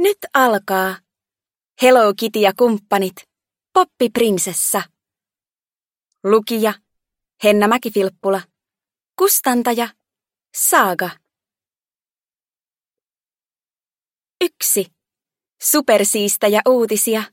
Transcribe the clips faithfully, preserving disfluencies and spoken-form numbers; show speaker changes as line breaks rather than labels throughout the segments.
Nyt alkaa. Hello Kitty ja kumppanit. Poppiprinsessa. Lukija Henna Mäki-Filppula. Kustantaja Saaga. Yksi. Supersiistejä uutisia.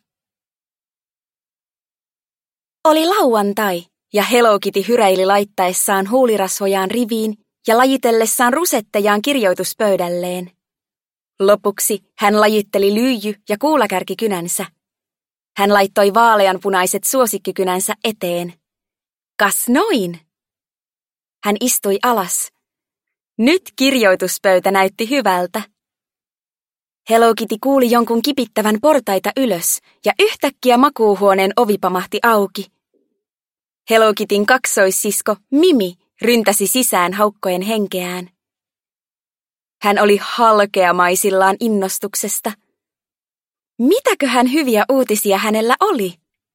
Oli lauantai, ja Hello Kitty hyräili laittaessaan huulirasvojaan riviin ja lajitellessaan rusettejaan kirjoituspöydälleen. Lopuksi hän lajitteli lyijy- ja kuulakärkikynänsä. Hän laittoi vaaleanpunaiset suosikkikynänsä eteen. Kas noin! Hän istui alas. Nyt kirjoituspöytä näytti hyvältä. Hello Kitty kuuli jonkun kipittävän portaita ylös, ja yhtäkkiä makuuhuoneen ovi pamahti auki. Hello Kityn kaksoissisko Mimi ryntäsi sisään haukkoen henkeään. Hän oli halkeamaisillaan innostuksesta. Mitäköhän hyviä uutisia hänellä oli?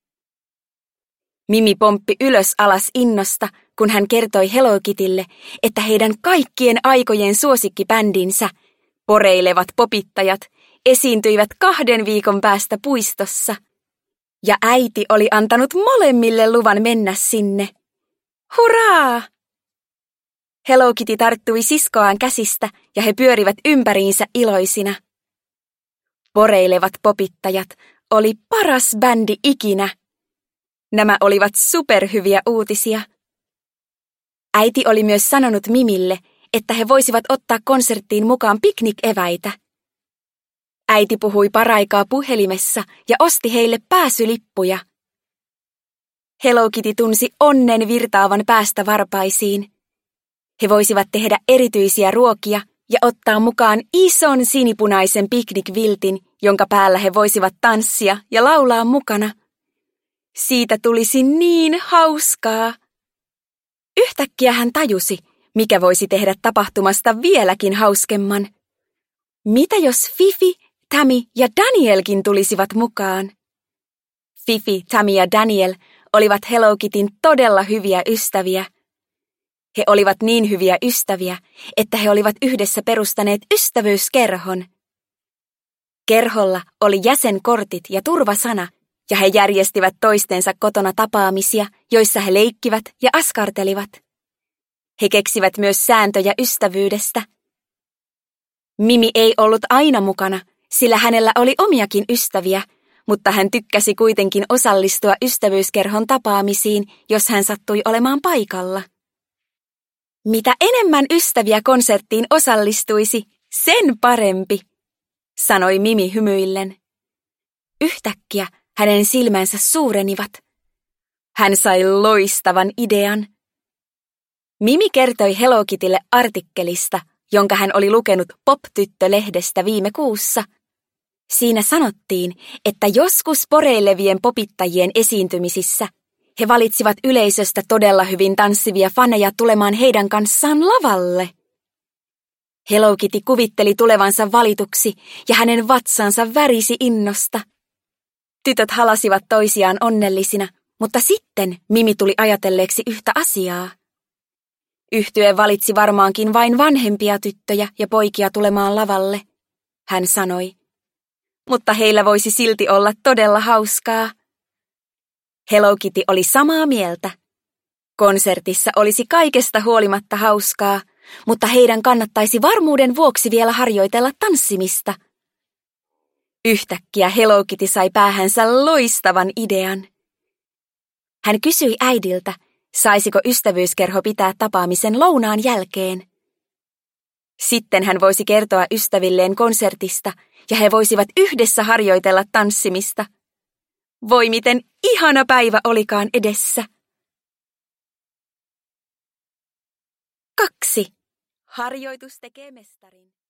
Mimi pomppi ylös alas innosta, kun hän kertoi Hello Kitylle, että heidän kaikkien aikojen suosikkibändinsä, poreilevat popittajat, esiintyivät kahden viikon päästä puistossa. Ja äiti oli antanut molemmille luvan mennä sinne. Hurraa! Hello Kitty tarttui siskoaan käsistä ja he pyörivät ympäriinsä iloisina. Poreilevat popittajat oli paras bändi ikinä. Nämä olivat superhyviä uutisia. Äiti oli myös sanonut Mimille, että he voisivat ottaa konserttiin mukaan piknik-eväitä. Äiti puhui paraikaa puhelimessa ja osti heille pääsylippuja. Hello Kitty tunsi onnen virtaavan päästä varpaisiin. He voisivat tehdä erityisiä ruokia ja ottaa mukaan ison sinipunaisen piknikviltin, jonka päällä he voisivat tanssia ja laulaa mukana. Siitä tulisi niin hauskaa. Yhtäkkiä hän tajusi, mikä voisi tehdä tapahtumasta vieläkin hauskemman. Mitä jos Fifi, Tammy ja Danielkin tulisivat mukaan? Fifi, Tammy ja Daniel olivat Hello Kityn todella hyviä ystäviä. He olivat niin hyviä ystäviä, että he olivat yhdessä perustaneet ystävyyskerhon. Kerholla oli jäsenkortit ja turvasana, ja he järjestivät toistensa kotona tapaamisia, joissa he leikkivät ja askartelivat. He keksivät myös sääntöjä ystävyydestä. Mimi ei ollut aina mukana, sillä hänellä oli omiakin ystäviä, mutta hän tykkäsi kuitenkin osallistua ystävyyskerhon tapaamisiin, jos hän sattui olemaan paikalla. Mitä enemmän ystäviä konserttiin osallistuisi, sen parempi, sanoi Mimi hymyillen. Yhtäkkiä hänen silmänsä suurenivat. Hän sai loistavan idean. Mimi kertoi Hello Kitylle artikkelista, jonka hän oli lukenut Pop-tyttö-lehdestä viime kuussa. Siinä sanottiin, että joskus poreilevien popittajien esiintymisissä he valitsivat yleisöstä todella hyvin tanssivia faneja tulemaan heidän kanssaan lavalle. Hello Kitty kuvitteli tulevansa valituksi ja hänen vatsansa värisi innosta. Tytöt halasivat toisiaan onnellisina, mutta sitten Mimi tuli ajatelleeksi yhtä asiaa. Yhtye valitsi varmaankin vain vanhempia tyttöjä ja poikia tulemaan lavalle, hän sanoi. Mutta heillä voisi silti olla todella hauskaa. Hello Kitty oli samaa mieltä. Konsertissa olisi kaikesta huolimatta hauskaa, mutta heidän kannattaisi varmuuden vuoksi vielä harjoitella tanssimista. Yhtäkkiä Hello Kitty sai päähänsä loistavan idean. Hän kysyi äidiltä, saisiko ystävyyskerho pitää tapaamisen lounaan jälkeen. Sitten hän voisi kertoa ystävilleen konsertista ja he voisivat yhdessä harjoitella tanssimista. Voi miten ihana päivä olikaan edessä. Kaksi. Harjoitus tekee mestarin.